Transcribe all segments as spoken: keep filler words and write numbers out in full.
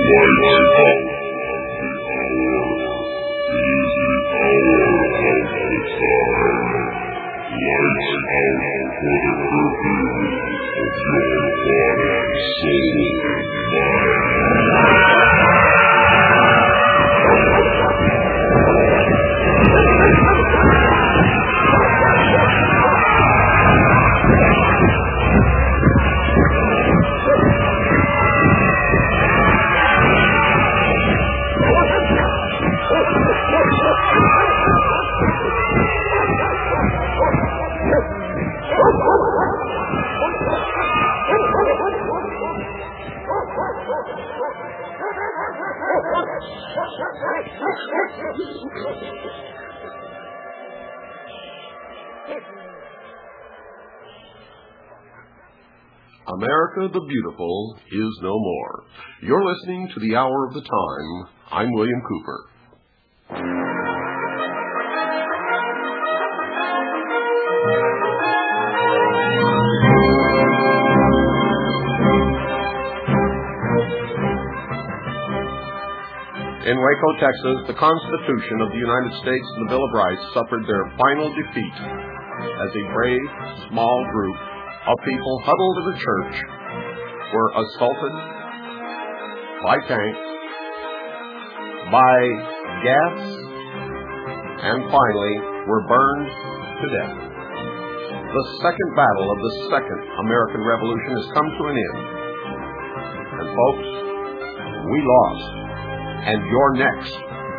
America the Beautiful is no more. You're listening to the Hour of the Time. I'm William Cooper. In Waco, Texas, the Constitution of the United States and the Bill of Rights suffered their final defeat as a brave, small group of people huddled in a church were assaulted by tanks, by gas, and finally were burned to death. The second battle of the Second American Revolution has come to an end. And folks, we lost. And you're next.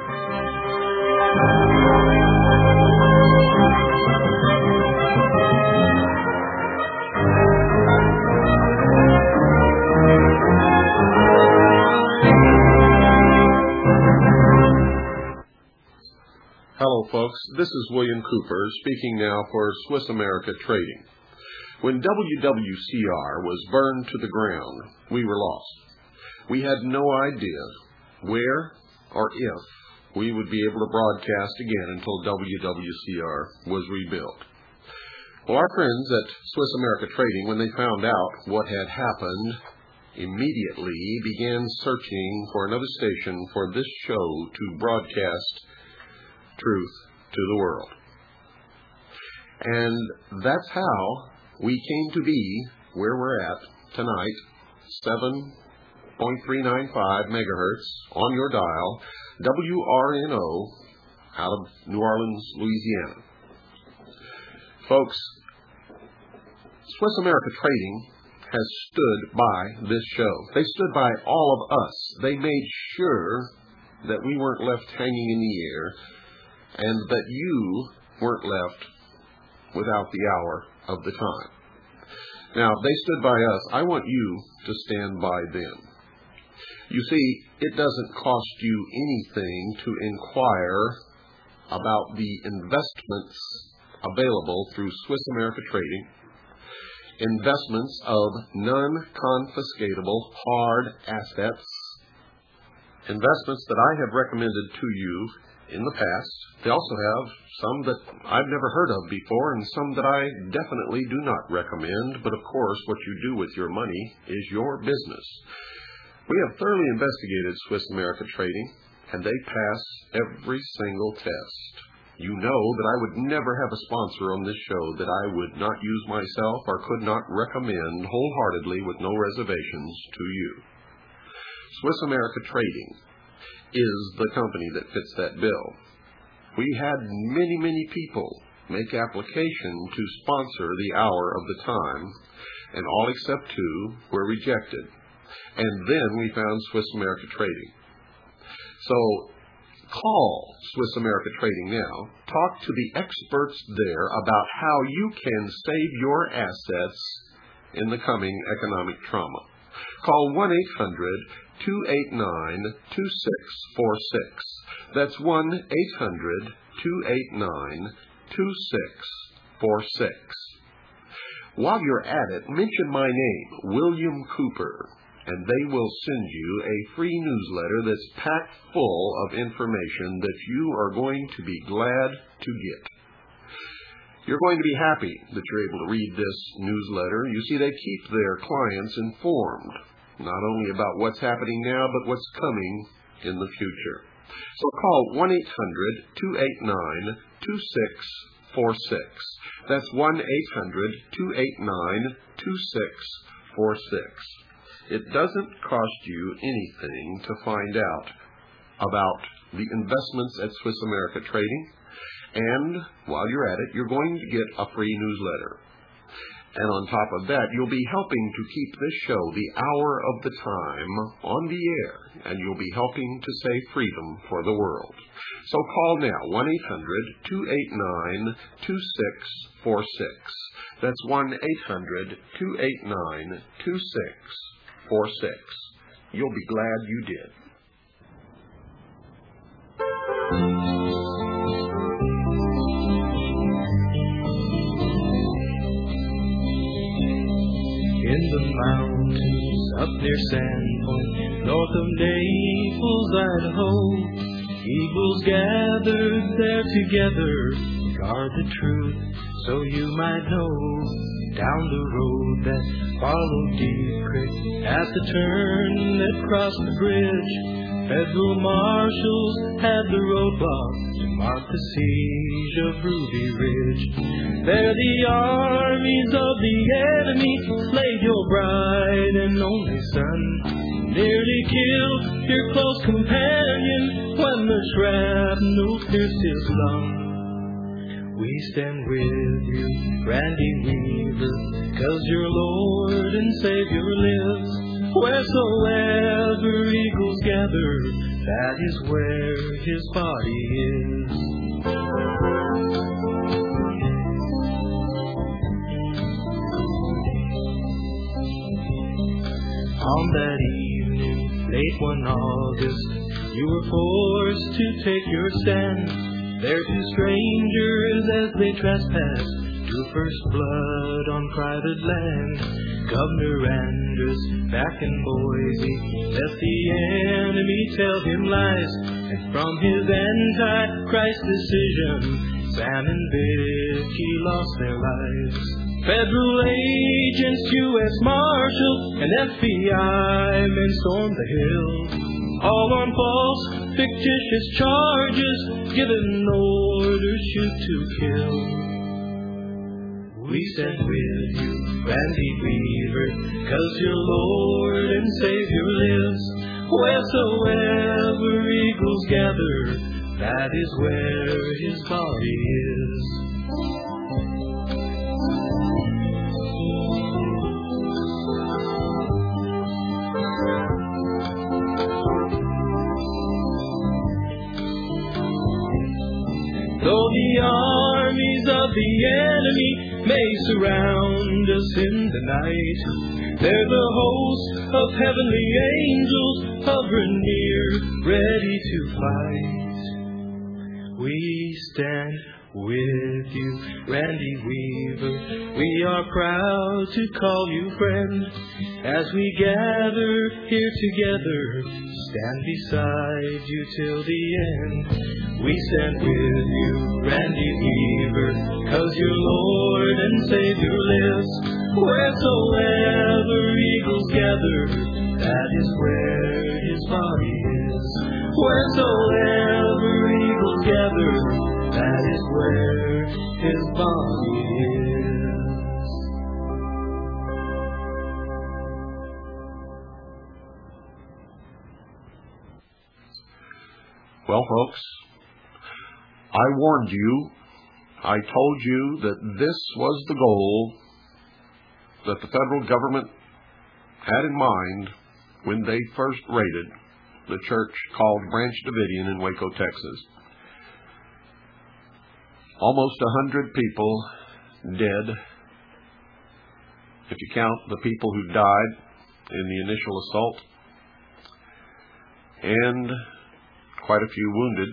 Hello, folks. This is William Cooper speaking now for Swiss America Trading. When W W C R was burned to the ground, we were lost. We had no idea where or if we would be able to broadcast again until W W C R was rebuilt. Well, our friends at Swiss America Trading, when they found out what had happened, immediately began searching for another station for this show to broadcast truth to the world. And that's how we came to be where we're at tonight, seven point three nine five megahertz on your dial, W R N O, out of New Orleans, Louisiana. Folks, Swiss America Trading has stood by this show. They stood by all of us. They made sure that we weren't left hanging in the air and that you weren't left without the hour of the time. Now, if they stood by us, I want you to stand by them. You see, it doesn't cost you anything to inquire about the investments available through Swiss America Trading, investments of non-confiscatable hard assets, investments that I have recommended to you in the past. They also have some that I've never heard of before and some that I definitely do not recommend, but of course what you do with your money is your business. We have thoroughly investigated Swiss America Trading, and they pass every single test. You know that I would never have a sponsor on this show that I would not use myself or could not recommend wholeheartedly with no reservations to you. Swiss America Trading is the company that fits that bill. We had many, many people make application to sponsor the Hour of the Time, and all except two were rejected. And then we found Swiss America Trading. So call Swiss America Trading now. Talk to the experts there about how you can save your assets in the coming economic trauma. Call one eight hundred, two eight nine, two six four six. That's one eight hundred, two eight nine, two six four six. While you're at it, mention my name, William Cooper, and they will send you a free newsletter that's packed full of information that you are going to be glad to get. You're going to be happy that you're able to read this newsletter. You see, they keep their clients informed. not only about what's happening now, but what's coming in the future. So call one eight hundred, two eight nine, two six four six. That's one eight hundred, two eight nine, two six four six. It doesn't cost you anything to find out about the investments at Swiss America Trading, and while you're at it, you're going to get a free newsletter. And on top of that, you'll be helping to keep this show, The Hour of the Time, on the air, and you'll be helping to save freedom for the world. So call now, one eight hundred, two eight nine, two six four six. That's one eight hundred, two eight nine, two six four six. You'll be glad you did. In the mountains up near Sandpoint, north of Naples, Idaho, eagles gathered there together, guard the truth so you might know. Down the road that followed Deep Creek, at the turn that crossed the bridge, federal marshals had the roadblock to mark the siege of Ruby Ridge. There the armies of the enemy slayed your bright and only son, nearly killed your close companion when the shrapnel pierced his lung. We stand with you, Randy Weaver, 'cause your Lord and Savior lives. Wheresoever eagles gather, that is where his body is. On that evening, late one August, you were forced to take your stand. There two strangers as they trespassed drew first blood on private land. Governor Andrus back in Boise left the enemy tell him lies, and from his anti-Christ decision, Sam and Vicky lost their lives. Federal agents, U S Marshals, and F B I men stormed the hill, all on false, fictitious charges, given orders shoot to kill. We stand with you, Randy Weaver, 'cause your Lord and Savior lives. Wheresoever eagles gather, that is where his body is. Though the armies of the enemy may surround us in the night, there's a host of heavenly angels hovering near, ready to fight. We stand with you, Randy Weaver. We are proud to call you friend. As we gather here together, stand beside you till the end. We stand with you, Randy Weaver, 'cause your Lord and Savior lives. Wheresoever eagles gather, that is where his body is. Wheresoever eagles gather, that is where his body is. Well, folks, I warned you, I told you that this was the goal that the federal government had in mind when they first raided the church called Branch Davidian in Waco, Texas. Almost a hundred people dead, if you count the people who died in the initial assault, and quite a few wounded.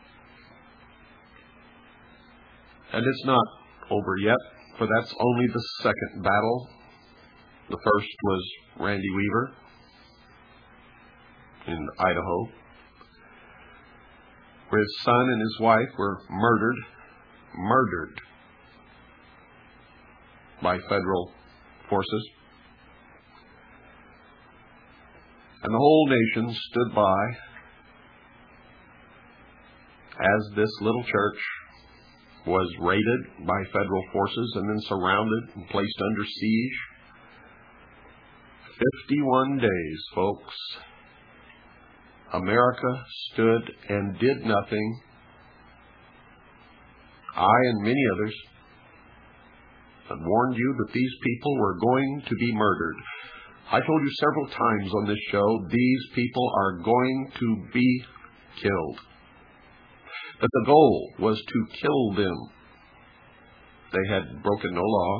And it's not over yet, for that's only the second battle. The first was Randy Weaver in Idaho, where his son and his wife were murdered, murdered by federal forces. And the whole nation stood by as this little church was raided by federal forces and then surrounded and placed under siege. fifty-one days, folks. America stood and did nothing. I and many others had warned you that these people were going to be murdered. I told you several times on this show, these people are going to be killed. That the goal was to kill them. They had broken no laws.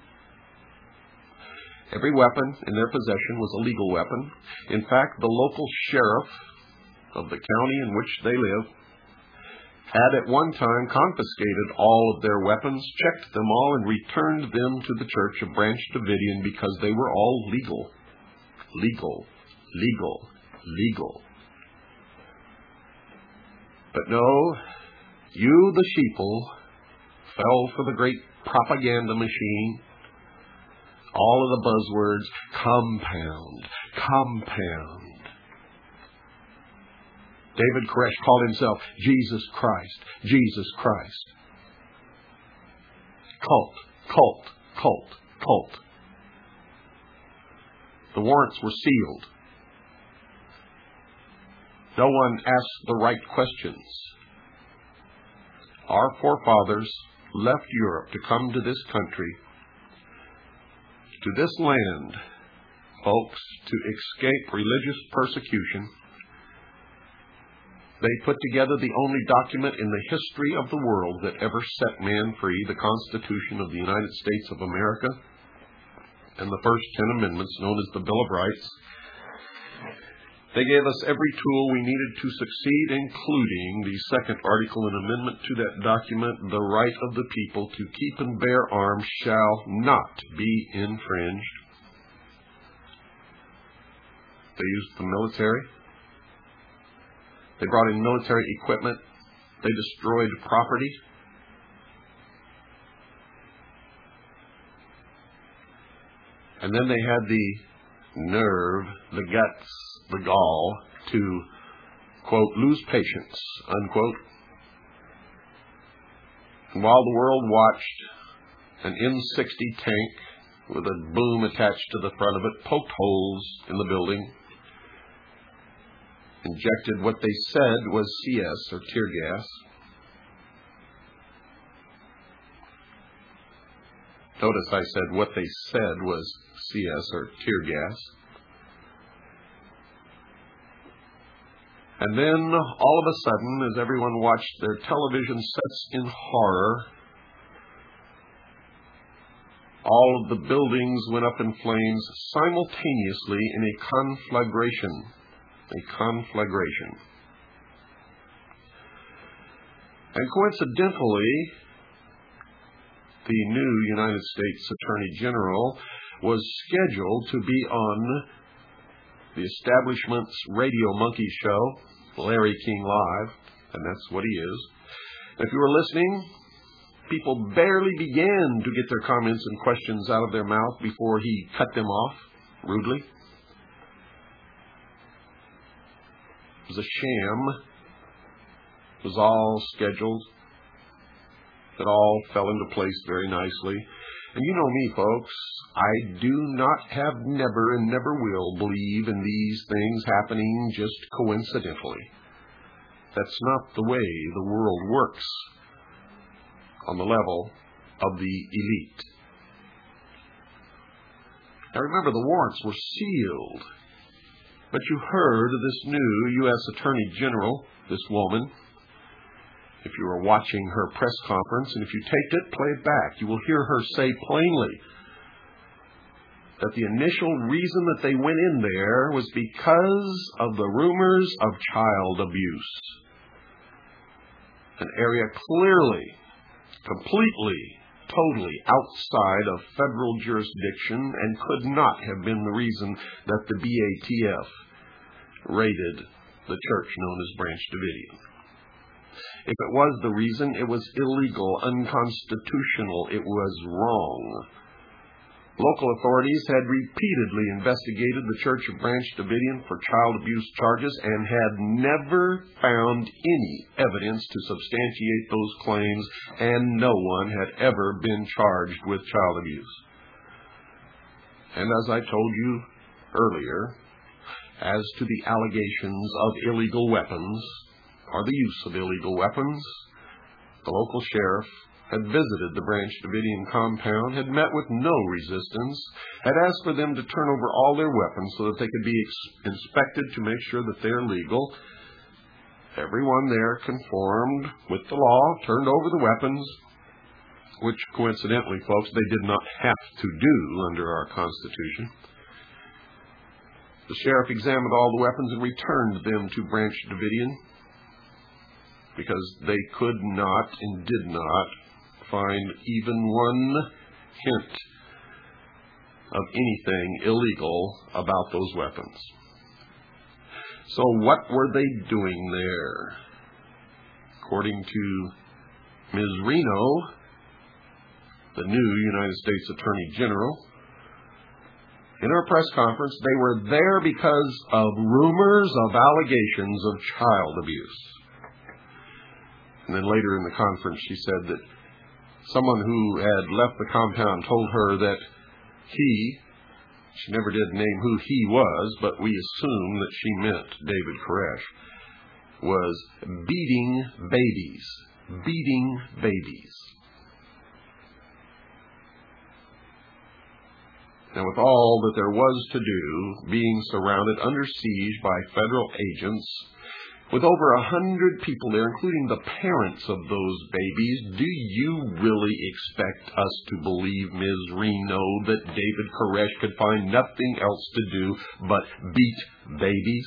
Every weapon in their possession was a legal weapon. In fact, the local sheriff of the county in which they lived had at one time confiscated all of their weapons, checked them all, and returned them to the Church of Branch Davidian because they were all legal. Legal. Legal. Legal. But no, you, the sheeple, fell for the great propaganda machine. All of the buzzwords, compound, compound. David Koresh called himself Jesus Christ, Jesus Christ. Cult, cult, cult, cult. The warrants were sealed. No one asked the right questions. Our forefathers left Europe to come to this country, to this land, folks, to escape religious persecution. They put together the only document in the history of the world that ever set man free, the Constitution of the United States of America, and the first ten amendments known as the Bill of Rights. They gave us every tool we needed to succeed, including the second article and amendment to that document, the right of the people to keep and bear arms shall not be infringed. They used the military. They brought in military equipment. They destroyed property. And then they had the nerve, the guts, the gall to, quote, lose patience, unquote. And while the world watched, an M sixty tank with a boom attached to the front of it poked holes in the building, injected what they said was C S, or tear gas. Notice I said what they said was C S, or tear gas. And then, all of a sudden, as everyone watched their television sets in horror, all of the buildings went up in flames simultaneously in a conflagration. A conflagration. And coincidentally, the new United States Attorney General was scheduled to be on the establishment's Radio Monkey show, Larry King Live, and that's what he is. If you were listening, people barely began to get their comments and questions out of their mouth before he cut them off rudely. It was a sham. It was all scheduled. It all fell into place very nicely. And you know me, folks. I do not, have never, and never will believe in these things happening just coincidentally. That's not the way the world works on the level of the elite. Now remember, the warrants were sealed. But you heard of this new U S Attorney General, this woman. If you were watching her press conference, and if you taped it, play it back, you will hear her say plainly that the initial reason that they went in there was because of the rumors of child abuse. An area clearly, completely, totally outside of federal jurisdiction and could not have been the reason that the B A T F raided the church known as Branch Davidian. If it was the reason, it was illegal, unconstitutional, it was wrong. Local authorities had repeatedly investigated the Church of Branch Davidian for child abuse charges and had never found any evidence to substantiate those claims, and no one had ever been charged with child abuse. And as I told you earlier, as to the allegations of illegal weapons, or the use of illegal weapons, the local sheriff had visited the Branch Davidian compound, had met with no resistance, had asked for them to turn over all their weapons so that they could be ex- inspected to make sure that they're legal. Everyone there conformed with the law, turned over the weapons, which coincidentally, folks, they did not have to do under our Constitution. The sheriff examined all the weapons and returned them to Branch Davidian because they could not and did not find even one hint of anything illegal about those weapons. So what were they doing there? According to Miz Reno, the new United States Attorney General, in our press conference, they were there because of rumors of allegations of child abuse. And then later in the conference, she said that someone who had left the compound told her that he, she never did name who he was, but we assume that she meant David Koresh, was beating babies. Beating babies. Now, with all that there was to do, being surrounded under siege by federal agents, with over a hundred people there, including the parents of those babies, do you really expect us to believe, Miz Reno, that David Koresh could find nothing else to do but beat babies?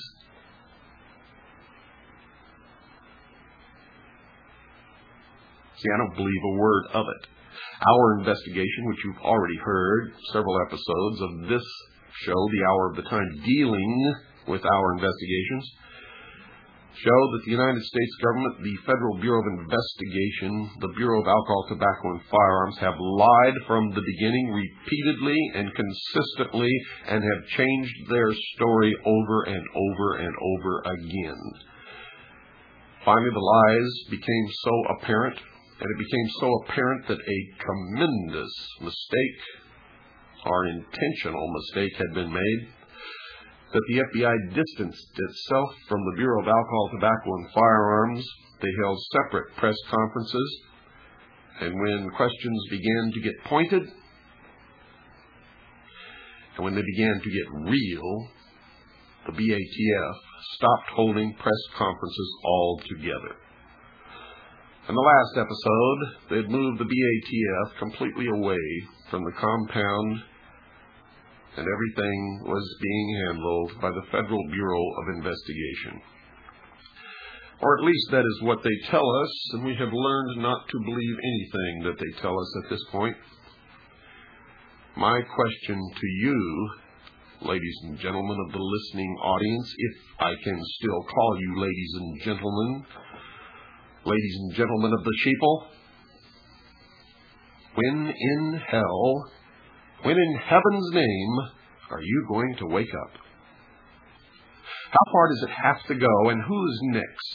See, I don't believe a word of it. Our investigation, which you've already heard, several episodes of this show, The Hour of the Time, dealing with our investigations, show that the United States government, the Federal Bureau of Investigation, the Bureau of Alcohol, Tobacco, and Firearms have lied from the beginning repeatedly and consistently and have changed their story over and over and over again. Finally, the lies became so apparent, and it became so apparent that a tremendous mistake, or intentional mistake, had been made, that the F B I distanced itself from the Bureau of Alcohol, Tobacco, and Firearms. They held separate press conferences, and when questions began to get pointed, and when they began to get real, the B A T F stopped holding press conferences altogether. In the last episode, they had moved the B A T F completely away from the compound, and everything was being handled by the Federal Bureau of Investigation. Or at least that is what they tell us, and we have learned not to believe anything that they tell us at this point. My question to you, ladies and gentlemen of the listening audience, if I can still call you ladies and gentlemen, ladies and gentlemen of the sheeple, when in hell, when in heaven's name, are you going to wake up? How far does it have to go, and who's next?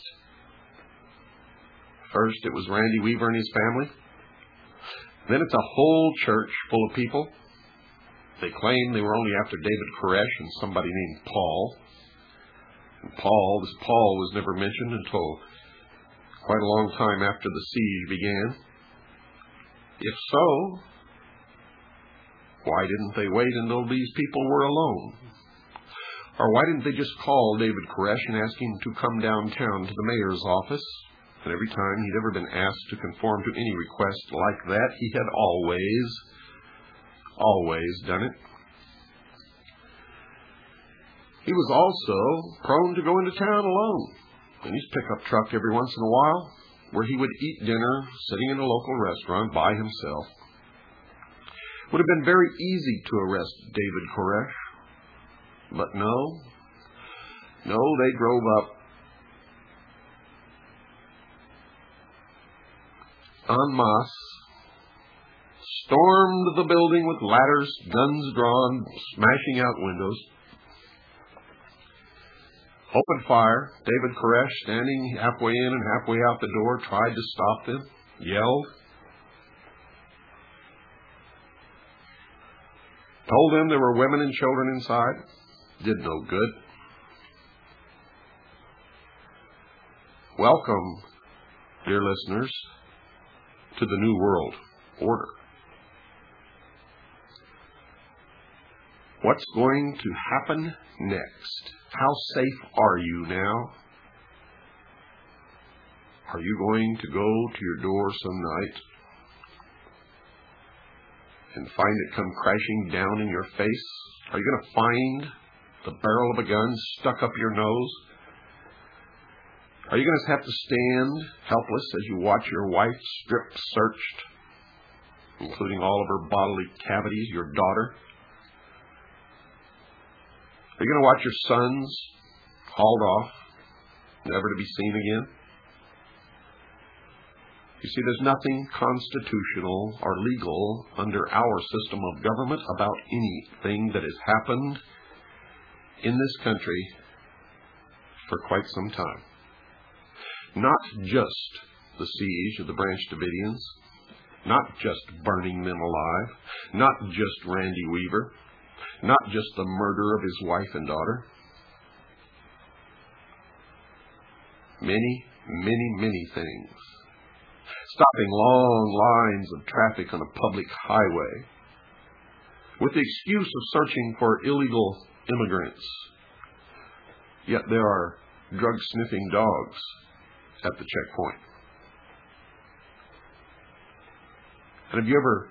First, it was Randy Weaver and his family. Then it's a whole church full of people. They claim they were only after David Koresh and somebody named Paul. And Paul, this Paul was never mentioned until quite a long time after the siege began. If so, why didn't they wait until these people were alone? Or why didn't they just call David Koresh and ask him to come downtown to the mayor's office? And every time he'd ever been asked to conform to any request like that, he had always, always done it. He was also prone to go into town alone in his pickup truck every once in a while, where he would eat dinner sitting in a local restaurant by himself. It would have been very easy to arrest David Koresh, but no, no, they drove up en masse, stormed the building with ladders, guns drawn, smashing out windows. Opened fire. David Koresh, standing halfway in and halfway out the door, tried to stop them, yelled, told them there were women and children inside. Did no good. Welcome, dear listeners, to the New World Order. What's going to happen next? How safe are you now? Are you going to go to your door some night and find it come crashing down in your face? Are you going to find the barrel of a gun stuck up your nose? Are you going to have to stand helpless as you watch your wife strip searched, including all of her bodily cavities, your daughter? Are you going to watch your sons hauled off, never to be seen again? You see, there's nothing constitutional or legal under our system of government about anything that has happened in this country for quite some time. Not just the siege of the Branch Davidians, not just burning them alive, not just Randy Weaver, not just the murder of his wife and daughter. Many, many, many things. Stopping long lines of traffic on a public highway with the excuse of searching for illegal immigrants. Yet there are drug-sniffing dogs at the checkpoint. And have you ever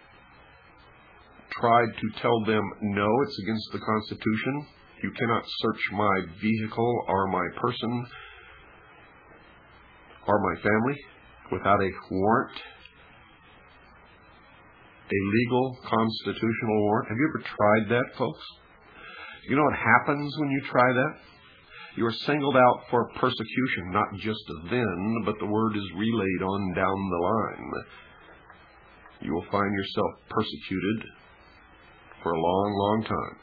tried to tell them, no, it's against the Constitution. You cannot search my vehicle or my person or my family without a warrant, a legal constitutional warrant. Have you ever tried that, folks? You know what happens when you try that? You are singled out for persecution, not just then, but the word is relayed on down the line. You will find yourself persecuted for a long, long time.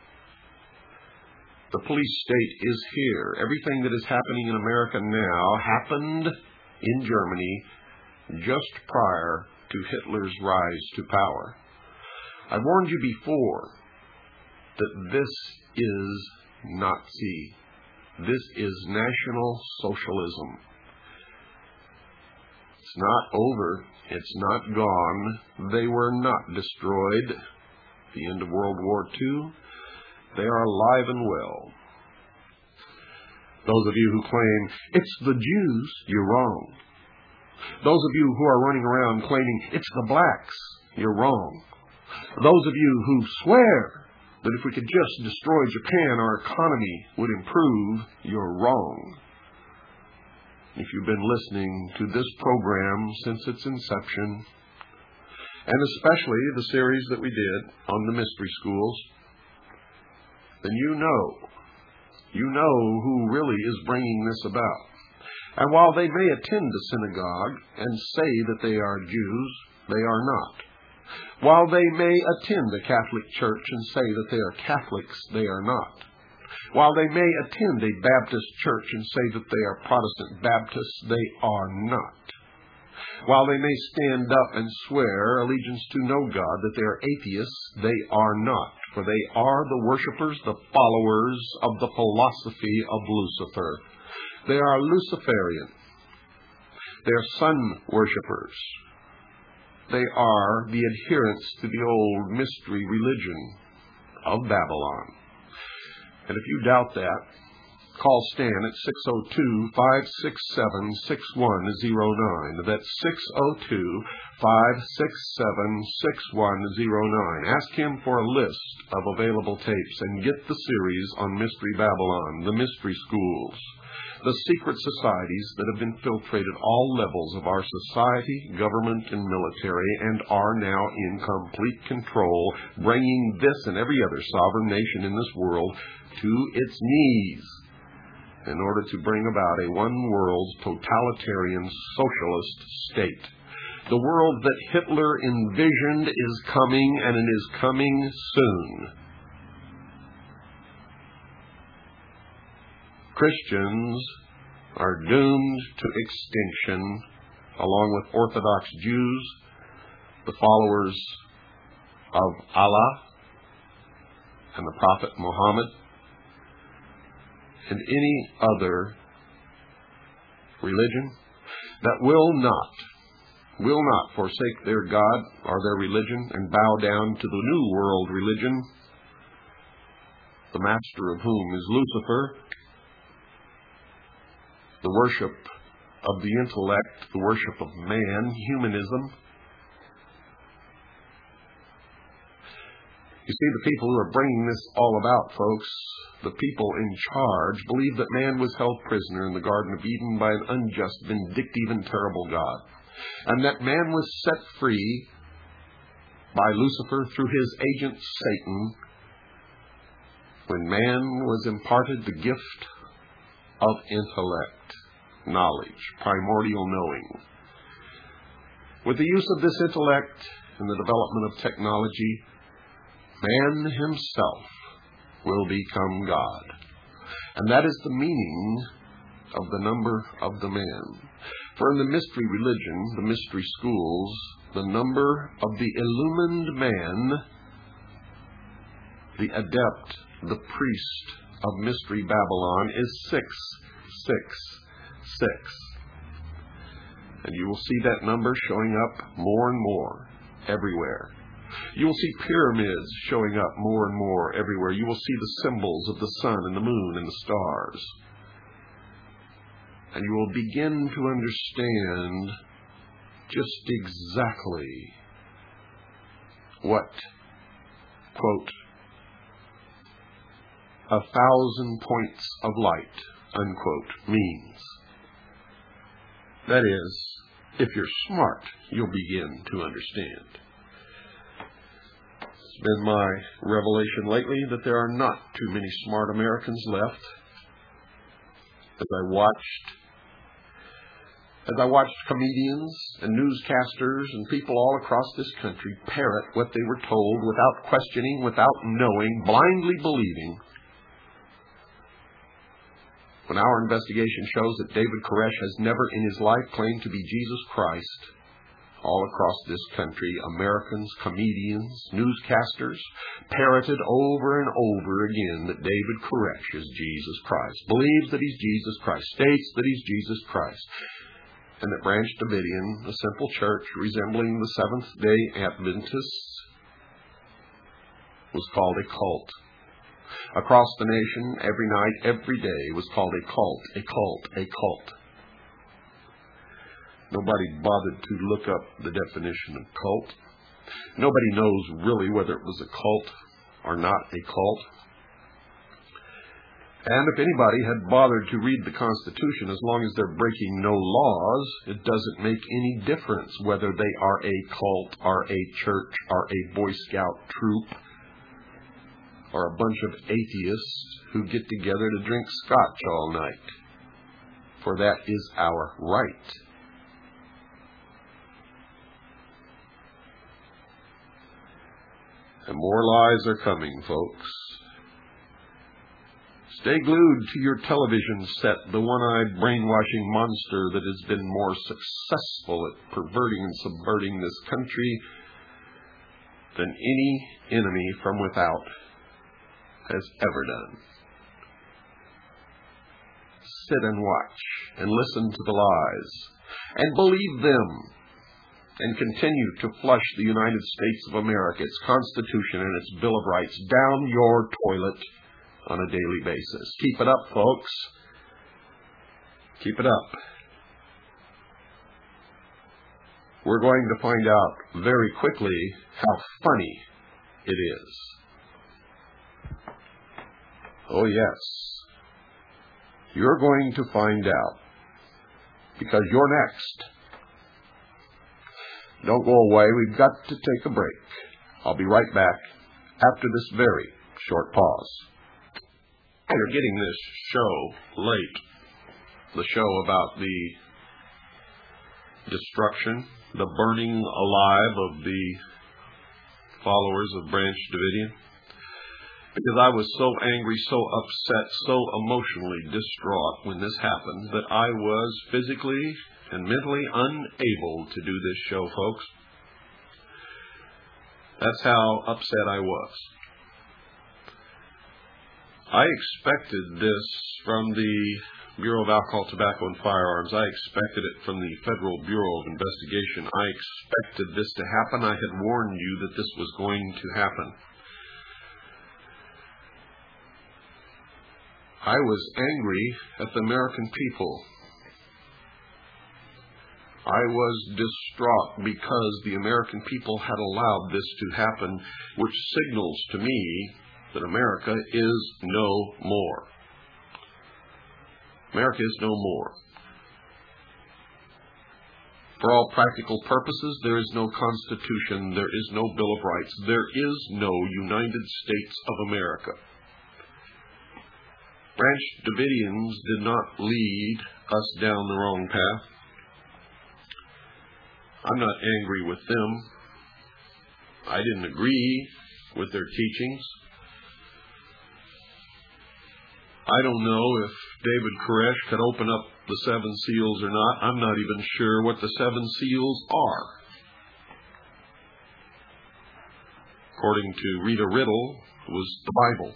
The police state is here. Everything that is happening in America now happened in Germany just prior to Hitler's rise to power. I warned you before that this is Nazi. This is National Socialism. It's not over. It's not gone. They were not destroyed at the end of World War Two. They are alive and well. Those of you who claim, it's the Jews, you're wrong. Those of you who are running around claiming, it's the blacks, you're wrong. Those of you who swear that if we could just destroy Japan, our economy would improve, you're wrong. If you've been listening to this program since its inception, and especially the series that we did on the mystery schools, then you know, you know who really is bringing this about. And while they may attend the synagogue and say that they are Jews, they are not. While they may attend the Catholic Church and say that they are Catholics, they are not. While they may attend a Baptist church and say that they are Protestant Baptists, they are not. While they may stand up and swear allegiance to no God, that they are atheists, they are not. For they are the worshippers, the followers of the philosophy of Lucifer. They are Luciferian. They are sun worshippers. They are the adherents to the old mystery religion of Babylon. And if you doubt that, call Stan at six oh two, five six seven, six one oh nine. That's six oh two, five six seven, six one oh nine. Ask him for a list of available tapes and get the series on Mystery Babylon, the mystery schools, the secret societies that have infiltrated all levels of our society, government, and military, and are now in complete control, bringing this and every other sovereign nation in this world to its knees in order to bring about a one-world totalitarian socialist state. The world that Hitler envisioned is coming, and it is coming soon. Christians are doomed to extinction, along with Orthodox Jews, the followers of Allah and the Prophet Muhammad, and any other religion that will not, will not forsake their God or their religion and bow down to the New World religion, the master of whom is Lucifer, the worship of the intellect, the worship of man, humanism. You see, the people who are bringing this all about, folks, the people in charge, believe that man was held prisoner in the Garden of Eden by an unjust, vindictive, and terrible God, and that man was set free by Lucifer through his agent Satan when man was imparted the gift of intellect, knowledge, primordial knowing. With the use of this intellect and the development of technology, man himself will become God. And that is the meaning of the number of the man. For in the mystery religion, the mystery schools, the number of the illumined man, the adept, the priest of Mystery Babylon, is six, six, six. And you will see that number showing up more and more everywhere. You will see pyramids showing up more and more everywhere. You will see the symbols of the sun and the moon and the stars. And you will begin to understand just exactly what, quote, a thousand points of light, unquote, means. That is, if you're smart, you'll begin to understand. It's been my revelation lately that there are not too many smart Americans left. As I watched, as I watched comedians and newscasters and people all across this country parrot what they were told without questioning, without knowing, blindly believing, when our investigation shows that David Koresh has never in his life claimed to be Jesus Christ, all across this country, Americans, comedians, newscasters, parroted over and over again that David Koresh is Jesus Christ, believes that he's Jesus Christ, states that he's Jesus Christ, and that Branch Davidian, a simple church resembling the Seventh-day Adventists, was called a cult. Across the nation, every night, every day, was called a cult, a cult, a cult. Nobody bothered to look up the definition of cult. Nobody knows really whether it was a cult or not a cult. And if anybody had bothered to read the Constitution, as long as they're breaking no laws, it doesn't make any difference whether they are a cult or a church or a Boy Scout troop or a bunch of atheists who get together to drink scotch all night. For that is our right. And more lies are coming, folks. Stay glued to your television set, the one-eyed brainwashing monster that has been more successful at perverting and subverting this country than any enemy from without has ever done. Sit and watch and listen to the lies and believe them and continue to flush the United States of America, its Constitution and its Bill of Rights down your toilet on a daily basis. Keep it up, folks. Keep it up. We're going to find out very quickly how funny it is. Oh, yes. You're going to find out, because you're next. Don't go away. We've got to take a break. I'll be right back after this very short pause. You're getting this show late, the show about the destruction, the burning alive of the followers of Branch Davidian, because I was so angry, so upset, so emotionally distraught when this happened that I was physically and mentally unable to do this show, folks. That's how upset I was. I expected this from the Bureau of Alcohol, Tobacco, and Firearms. I expected it from the Federal Bureau of Investigation. I expected this to happen. I had warned you that this was going to happen. I was angry at the American people. I was distraught because the American people had allowed this to happen, which signals to me that America is no more. America is no more. For all practical purposes, there is no Constitution, there is no Bill of Rights, there is no United States of America. Branch Davidians did not lead us down the wrong path. I'm not angry with them. I didn't agree with their teachings. I don't know if David Koresh could open up the seven seals or not. I'm not even sure what the seven seals are. According to Rita Riddle, it was the Bible.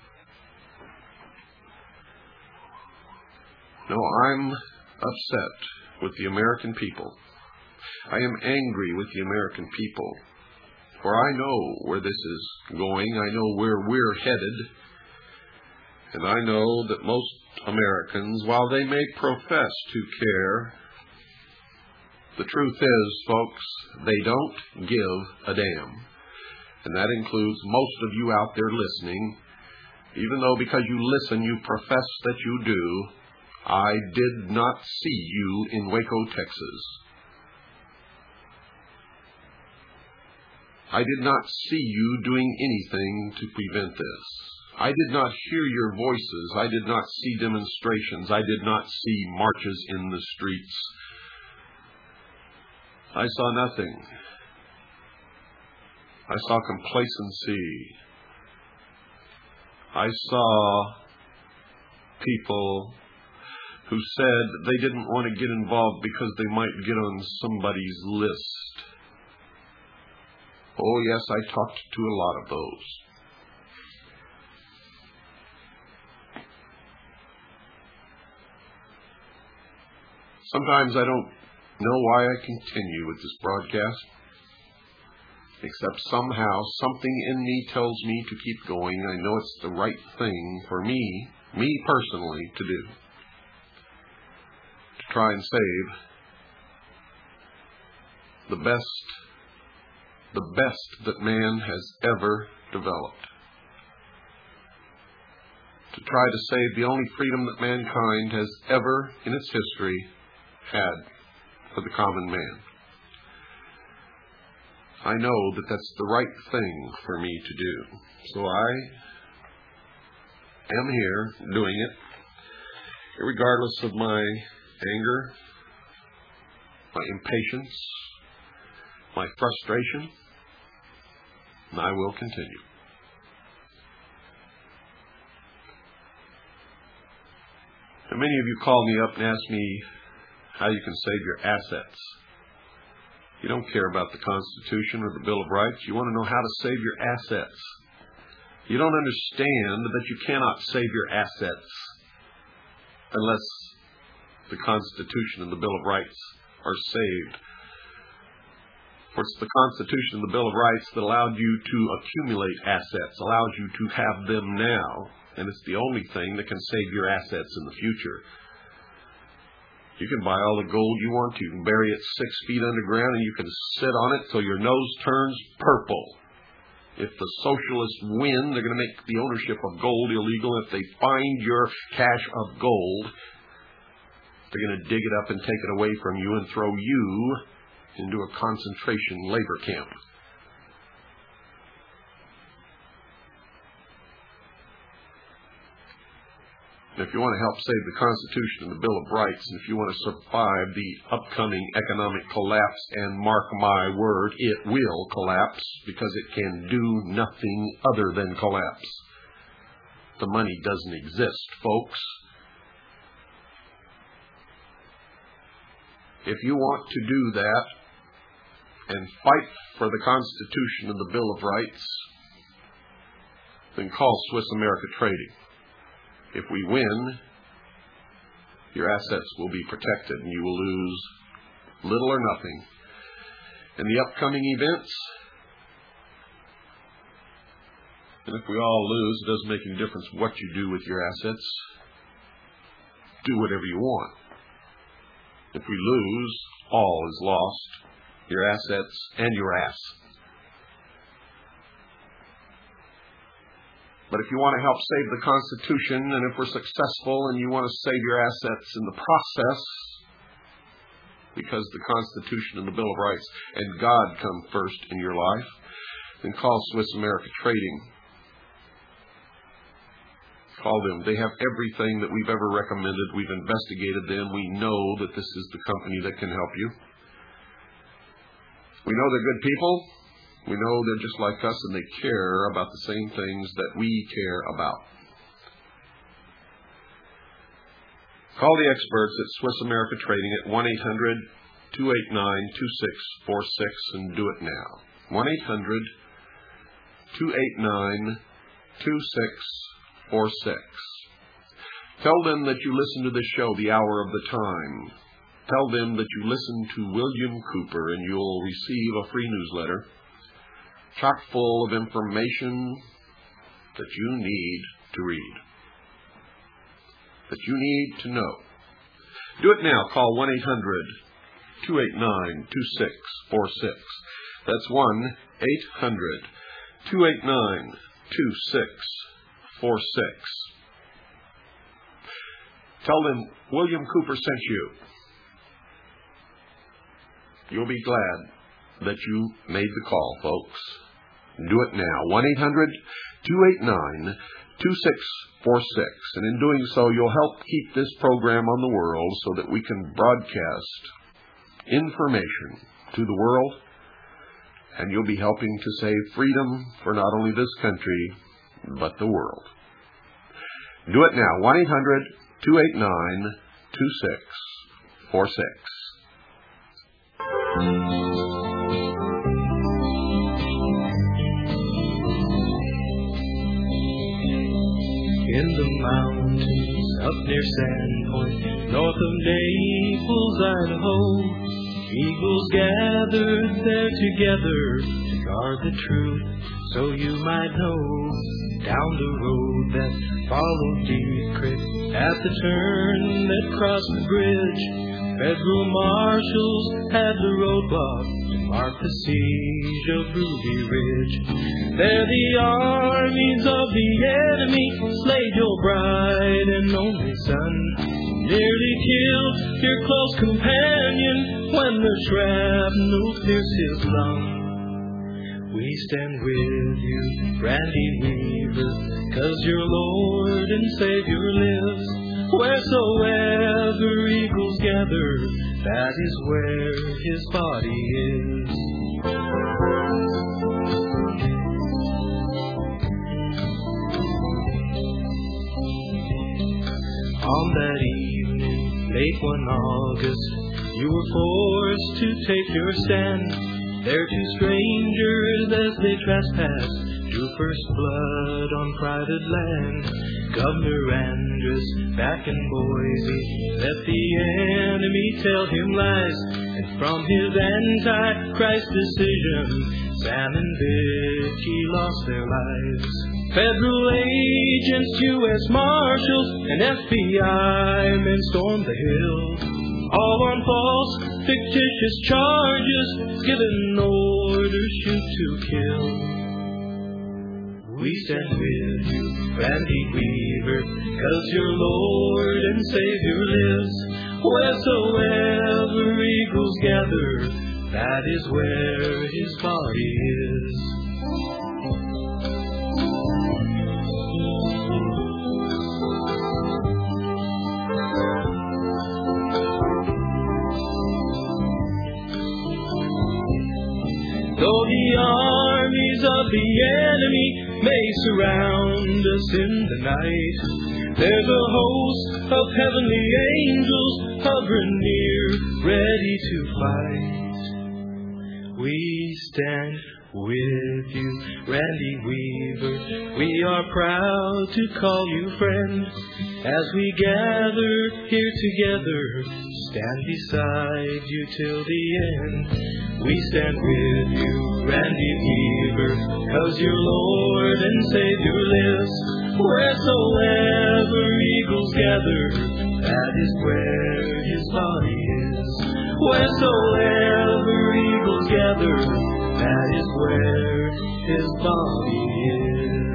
No, I'm upset with the American people. I am angry with the American people, for I know where this is going. I know where we're headed. And I know that most Americans, while they may profess to care, the truth is, folks, they don't give a damn. And that includes most of you out there listening. Even though because you listen, you profess that you do, I did not see you in Waco, Texas. I did not see you doing anything to prevent this. I did not hear your voices. I did not see demonstrations. I did not see marches in the streets. I saw nothing. I saw complacency. I saw people who said they didn't want to get involved because they might get on somebody's list. Oh, yes, I talked to a lot of those. Sometimes I don't know why I continue with this broadcast, except somehow something in me tells me to keep going. I know it's the right thing for me, me personally, to do. To try and save the best, the best that man has ever developed. To try to save the only freedom that mankind has ever in its history had for the common man. I know that that's the right thing for me to do. So I am here doing it, regardless of my anger, my impatience, my frustration, and I will continue. And many of you call me up and ask me how you can save your assets. You don't care about the Constitution or the Bill of Rights. You want to know how to save your assets. You don't understand that you cannot save your assets unless the Constitution and the Bill of Rights are saved. For it's the Constitution and the Bill of Rights that allowed you to accumulate assets, allows you to have them now, and it's the only thing that can save your assets in the future. You can buy all the gold you want to. You can bury it six feet underground and you can sit on it till your nose turns purple. If the socialists win, they're going to make the ownership of gold illegal. If they find your cache of gold, they're going to dig it up and take it away from you and throw you into a concentration labor camp. if you want to help save the Constitution and the Bill of Rights, and if you want to survive the upcoming economic collapse, and mark my word, it will collapse, because it can do nothing other than collapse. The money doesn't exist, folks. If you want to do that and fight for the Constitution and the Bill of Rights, then call Swiss America Trading. If we win, your assets will be protected and you will lose little or nothing. In the upcoming events, and if we all lose, it doesn't make any difference what you do with your assets. Do whatever you want. If we lose, all is lost, your assets and your ass. But if you want to help save the Constitution, and if we're successful and you want to save your assets in the process, because the Constitution and the Bill of Rights and God come first in your life, then call Swiss America Trading. Call them. They have everything that we've ever recommended. We've investigated them. We know that this is the company that can help you. We know they're good people. We know they're just like us, and they care about the same things that we care about. Call the experts at Swiss America Trading at one eight hundred, two eight nine, two six four six and do it now. one eight hundred, two eight nine, two six four six. Tell them that you listen to this show, The Hour of the Time. Tell them that you listen to William Cooper, and you'll receive a free newsletter chock full of information that you need to read, that you need to know. Do it now. Call one eight hundred, two eight nine, two six four six. That's one eight hundred, two eight nine, two six four six. Tell them William Cooper sent you. You'll be glad that you made the call, folks. Do it now. one eight hundred, two eight nine, two six four six. And in doing so, you'll help keep this program on the world so that we can broadcast information to the world. And you'll be helping to save freedom for not only this country, but the world. Do it now. one eight hundred, two eight nine, two six four six. In the mountains up near Sandpoint, north of Naples, Idaho, eagles gathered there together to guard the truth, so you might know. Down the road that followed Deep Creek, at the turn that crossed the bridge, federal marshals had the roadblock to mark the siege of Ruby Ridge. There the armies of the enemy slayed your bright and only son, nearly killed your close companion when the shrapnel pierced his lung. We stand with you, Randy Weaver, 'cause your Lord and Savior lives. Wheresoever eagles gather, that is where his body is. On that evening, late one August, you were forced to take your stand. There two strangers as they trespassed drew first blood on private land. Governor Andrus back in Boise let the enemy tell him lies, and from his anti-Christ decision, Sam and Vicky lost their lives. Federal agents, U S Marshals, and F B I men stormed the hill, all on false, fictitious charges, given orders shoot to kill. We stand with you, Randy Weaver, 'cause your Lord and Savior lives. Wheresoever eagles gather, that is where his body is. the armies of the enemy may surround us in the night, there's a host of heavenly angels hovering near, ready to fight. We stand with you, Randy Weaver. We are proud to call you friend. As we gather here together, stand beside you till the end. We stand with you, Randy Weaver, 'cause your Lord and Savior lives. Wheresoever eagles gather, that is where his body is. Wheresoever eagles gather, that is where his body is.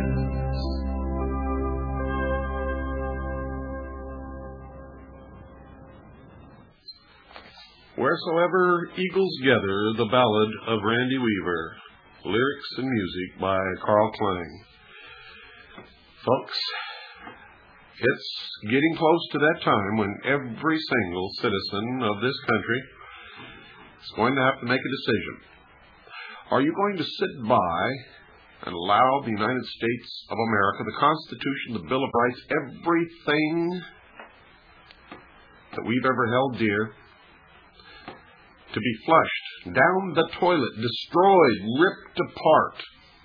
Wheresoever Eagles Gather, the Ballad of Randy Weaver. Lyrics and music by Carl Klang. Folks, it's getting close to that time when every single citizen of this country is going to have to make a decision. Are you going to sit by and allow the United States of America, the Constitution, the Bill of Rights, everything that we've ever held dear, to be flushed down the toilet, destroyed, ripped apart?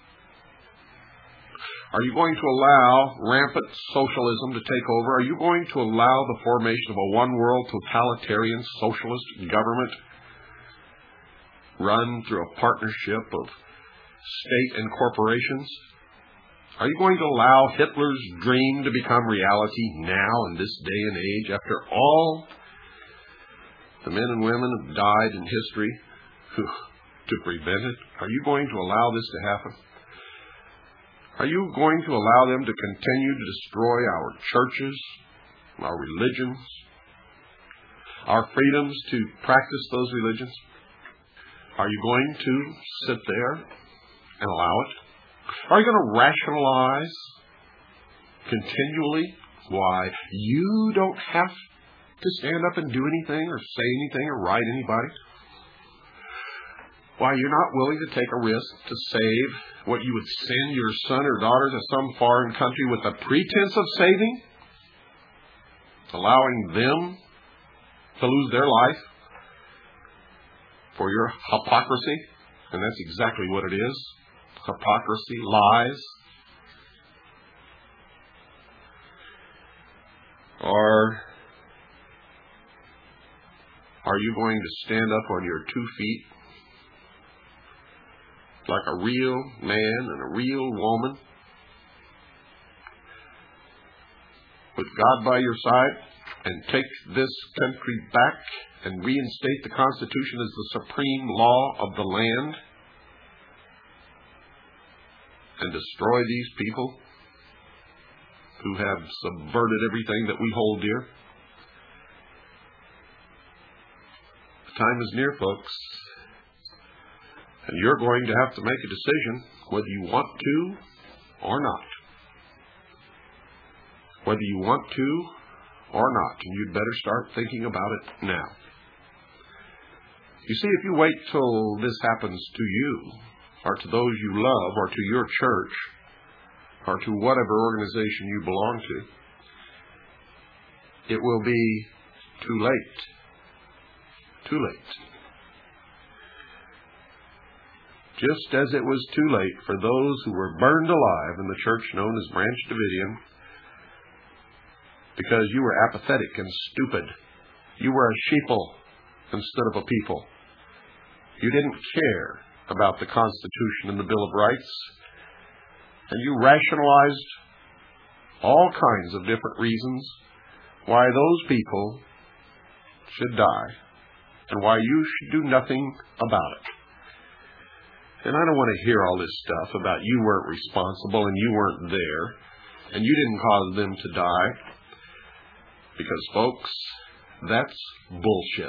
Are you going to allow rampant socialism to take over? Are you going to allow the formation of a one-world totalitarian socialist government run through a partnership of state and corporations? Are you going to allow Hitler's dream to become reality now in this day and age, after all the men and women have died in history to prevent it? Are you going to allow this to happen? Are you going to allow them to continue to destroy our churches, our religions, our freedoms to practice those religions? Are you going to sit there and allow it? Are you going to rationalize continually why you don't have to stand up and do anything or say anything or write anybody? Why you're not willing to take a risk to save what you would send your son or daughter to some foreign country with the pretense of saving? Allowing them to lose their life for your hypocrisy? And that's exactly what it is. Hypocrisy, lies. Or are you going to stand up on your two feet like a real man and a real woman, with God by your side, and take this country back and reinstate the Constitution as the supreme law of the land, and destroy these people who have subverted everything that we hold dear? The time is near, folks. And you're going to have to make a decision whether you want to or not. Whether you want to or not. And you'd better start thinking about it now. You see, if you wait till this happens to you, or to those you love, or to your church, or to whatever organization you belong to, it will be too late. Too late. Just as it was too late for those who were burned alive in the church known as Branch Davidian, because you were apathetic and stupid. You were a sheeple instead of a people. You didn't care about the Constitution and the Bill of Rights, and you rationalized all kinds of different reasons why those people should die and why you should do nothing about it. And I don't want to hear all this stuff about you weren't responsible and you weren't there and you didn't cause them to die. Because, folks, that's bullshit.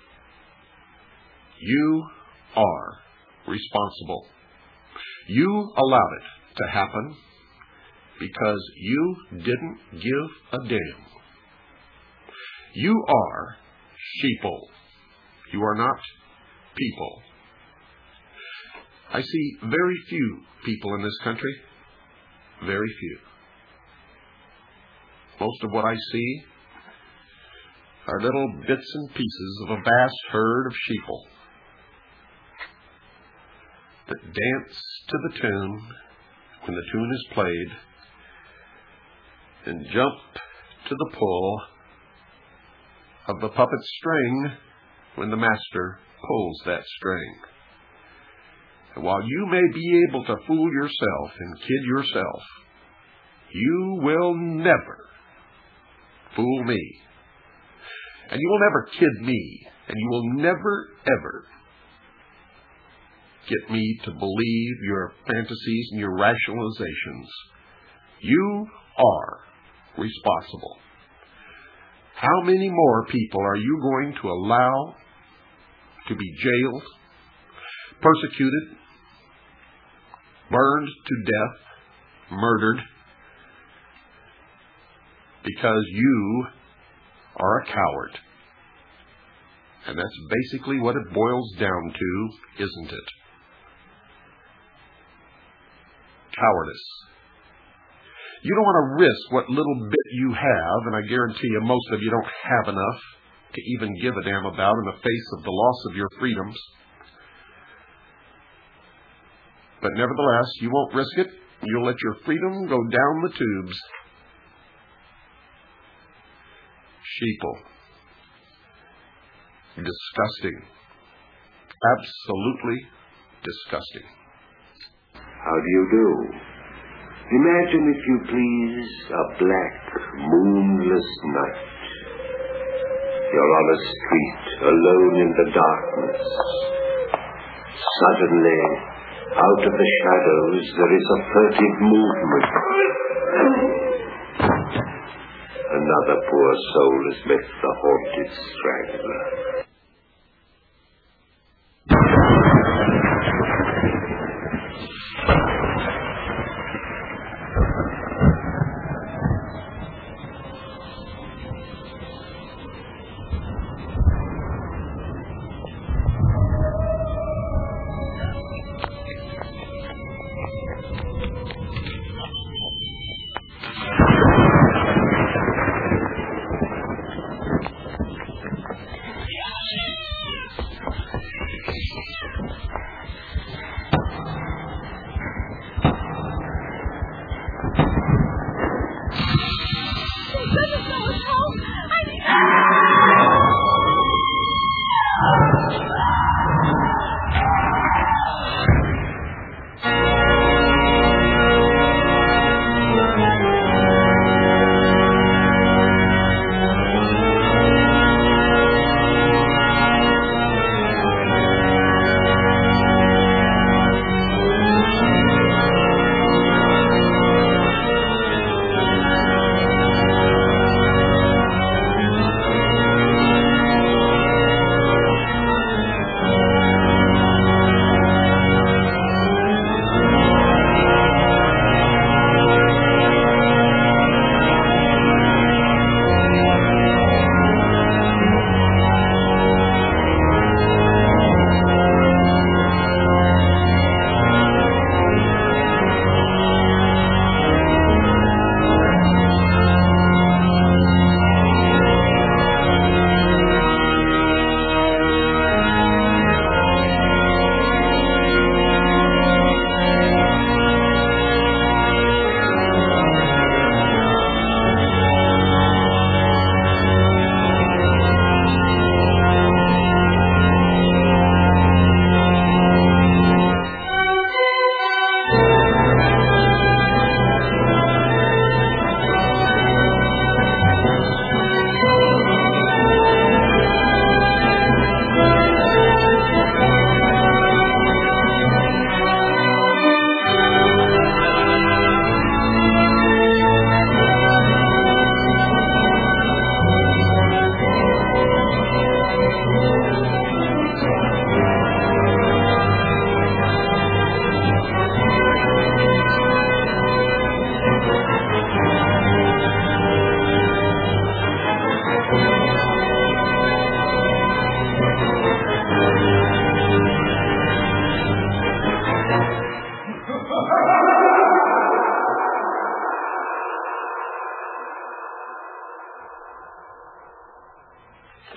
You are responsible. You allowed it to happen because you didn't give a damn. You are sheeple. You are not people. I see very few people in this country. Very few. Most of what I see are little bits and pieces of a vast herd of sheeple that dance to the tune when the tune is played and jump to the pull of the puppet string when the master pulls that string. And while you may be able to fool yourself and kid yourself, you will never fool me. And you will never kid me. And you will never, ever get me to believe your fantasies and your rationalizations. You are responsible. How many more people are you going to allow to be jailed, persecuted, burned to death, murdered, because you are a coward? And that's basically what it boils down to, isn't it? Cowardice. You don't want to risk what little bit you have, and I guarantee you most of you don't have enough to even give a damn about in the face of the loss of your freedoms. But nevertheless, you won't risk it. You'll let your freedom go down the tubes. Sheeple. Disgusting. Absolutely disgusting. How do you do? Imagine, if you please, a black, moonless night. You're on a street, alone in the darkness. Suddenly, out of the shadows, there is a furtive movement. Another poor soul has met the haunted straggler.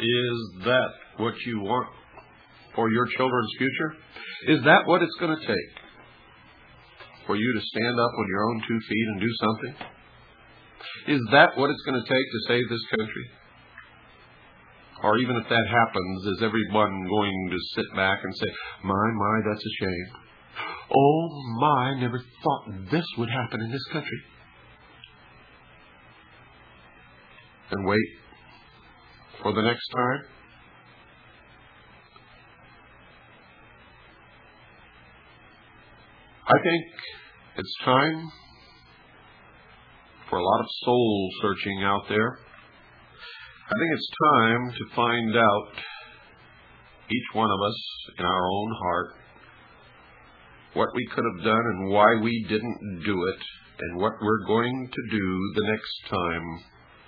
Is that what you want for your children's future? Is that what it's going to take for you to stand up on your own two feet and do something? Is that what it's going to take to save this country? Or even if that happens, is everyone going to sit back and say, my, my, that's a shame. Oh, my, never thought this would happen in this country. And wait for the next time? I think it's time for a lot of soul searching out there. I think it's time to find out, each one of us in our own heart, what we could have done and why we didn't do it, and what we're going to do the next time.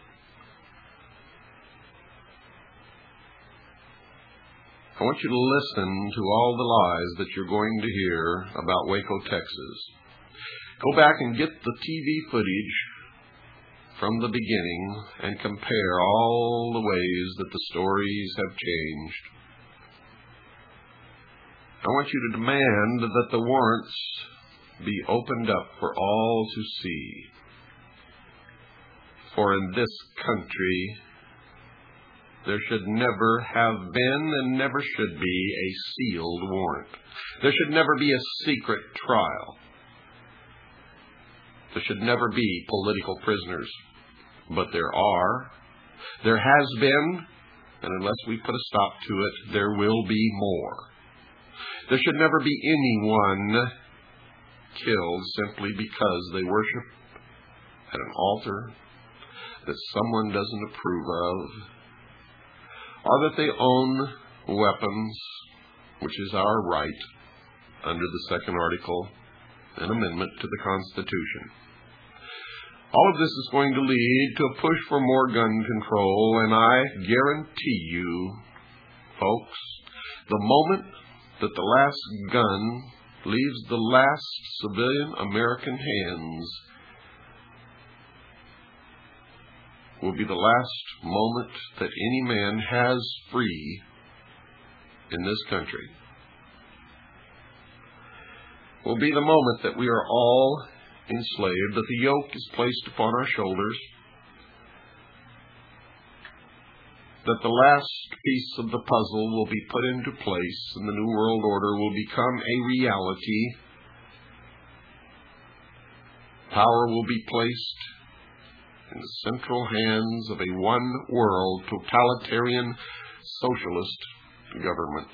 I want you to listen to all the lies that you're going to hear about Waco, Texas. Go back and get the T V footage from the beginning and compare all the ways that the stories have changed. I want you to demand that the warrants be opened up for all to see. For in this country, there should never have been and never should be a sealed warrant. There should never be a secret trial. There should never be political prisoners. But there are. There has been, and unless we put a stop to it, there will be more. There should never be anyone killed simply because they worship at an altar that someone doesn't approve of, or that they own weapons, which is our right under the second article and amendment to the Constitution. All of this is going to lead to a push for more gun control, and I guarantee you, folks, the moment that the last gun leaves the last civilian American hands will be the last moment that any man has free in this country. Will be the moment that we are all enslaved, that the yoke is placed upon our shoulders, that the last piece of the puzzle will be put into place and the New World Order will become a reality. Power will be placed in the central hands of a one-world, totalitarian, socialist government.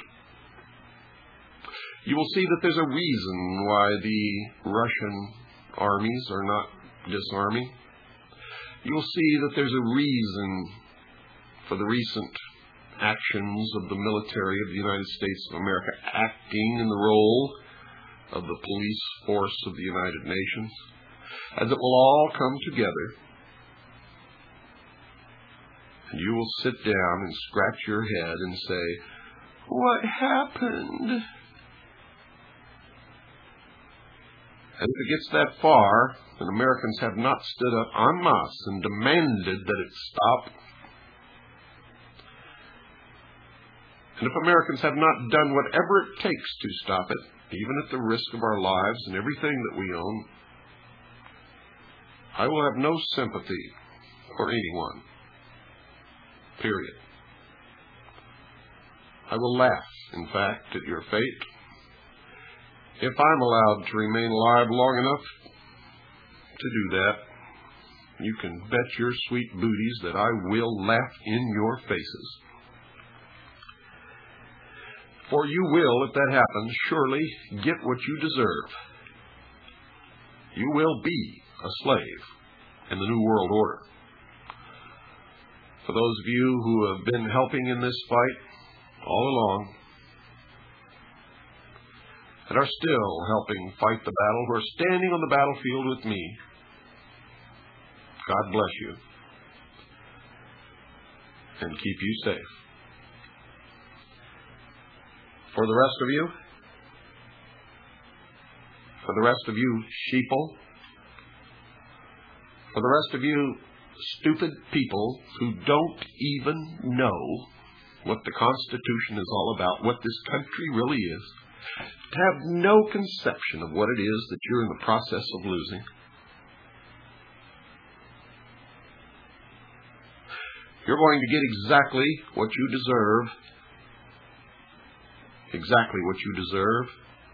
You will see that there's a reason why the Russian armies are not disarming. You will see that there's a reason for the recent actions of the military of the United States of America acting in the role of the police force of the United Nations, as it will all come together, and you will sit down and scratch your head and say, what happened? And if it gets that far, and Americans have not stood up en masse and demanded that it stop, and if Americans have not done whatever it takes to stop it, even at the risk of our lives and everything that we own, I will have no sympathy for anyone. Period. I will laugh, in fact, at your fate. If I'm allowed to remain alive long enough to do that, you can bet your sweet booties that I will laugh in your faces. For you will, if that happens, surely get what you deserve. You will be a slave in the New World Order. For those of you who have been helping in this fight all along, that are still helping fight the battle, who are standing on the battlefield with me, God bless you and keep you safe. For the rest of you, for the rest of you sheeple, for the rest of you stupid people who don't even know what the Constitution is all about, what this country really is, to have no conception of what it is that you're in the process of losing. You're going to get exactly what you deserve. Exactly what you deserve.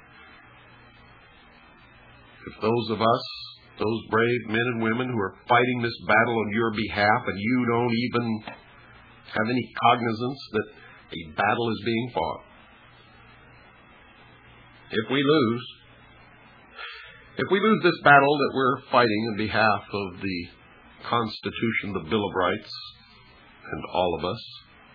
If those of us, those brave men and women who are fighting this battle on your behalf, and you don't even have any cognizance that a battle is being fought. If we lose, if we lose this battle that we're fighting on behalf of the Constitution, the Bill of Rights, and all of us,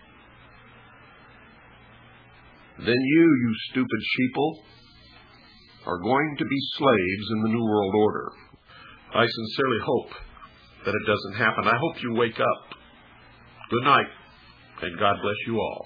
then you, you stupid sheeple, are going to be slaves in the New World Order. I sincerely hope that it doesn't happen. I hope you wake up. Good night, and God bless you all.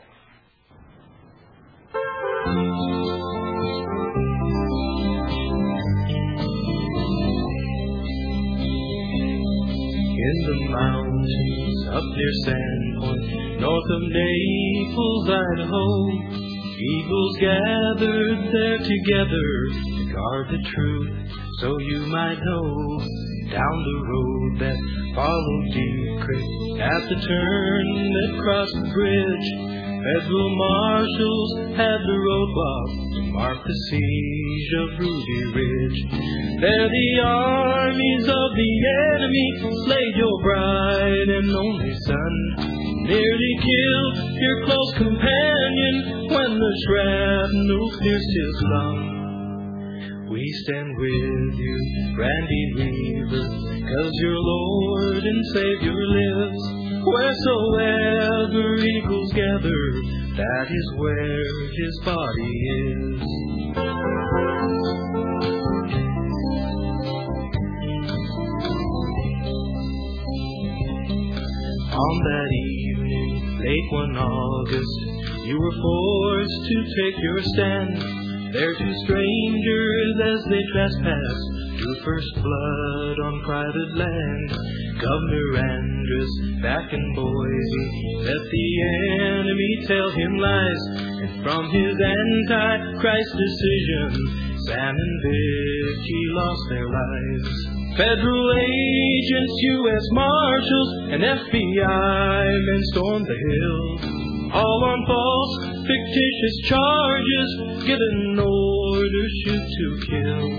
In the mountains up near Sandpoint, north of Naples, Idaho, eagles gathered there together to guard the truth, so you might know. Down the road that followed Deep Creek, at the turn that crossed the bridge, federal marshals had the roadblock to mark the siege of Ruby Ridge. There the armies of the enemy slayed your bright and only son, nearly killed your close companion when the shrapnel pierced his lung. We stand with you, Randy Weaver, 'cause your Lord and Savior lives. Wheresoever eagles gather, that is where his body is. On that evening, late one August, you were forced to take your stand. There two strangers as they trespassed drew first blood on private land. Governor Andrus back in Boise let the enemy tell him lies, and from his anti-Christ decision, Sam and Vicky lost their lives. Federal agents, U S Marshals, and F B I men stormed the hill, all on false, fictitious charges, given orders shoot to kill.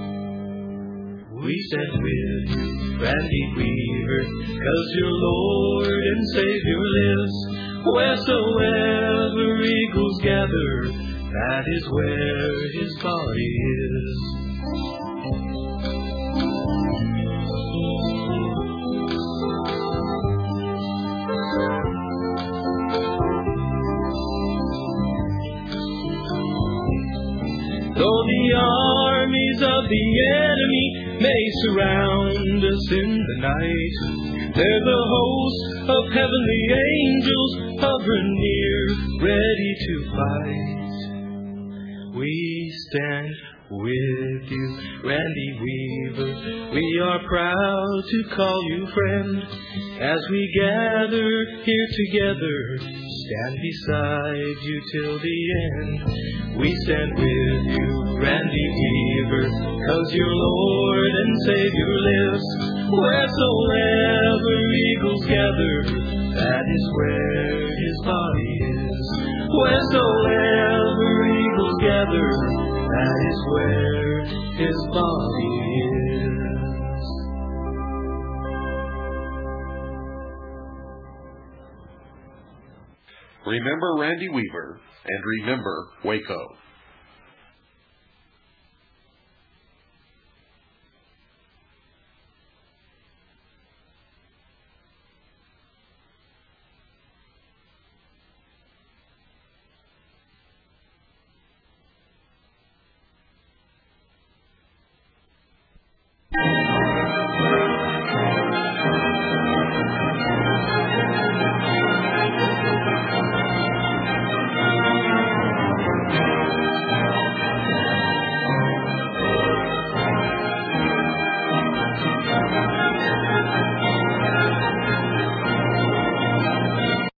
We stand with you, Randy Weaver, 'cause your Lord and Savior lives. Wheresoever eagles gather, that is where his body is. Though the armies of the enemy may surround us in the night, there's a host of heavenly angels hovering near, ready to fight. We stand with you, Randy Weaver. We are proud to call you friend. As we gather here together, stand beside you till the end. We stand with you, Randy Weaver, 'cause your Lord and Savior lives. Wheresoever eagles gather, that is where his body is. Wheresoever eagles gather, that is where his body is. Remember Randy Weaver, and remember Waco.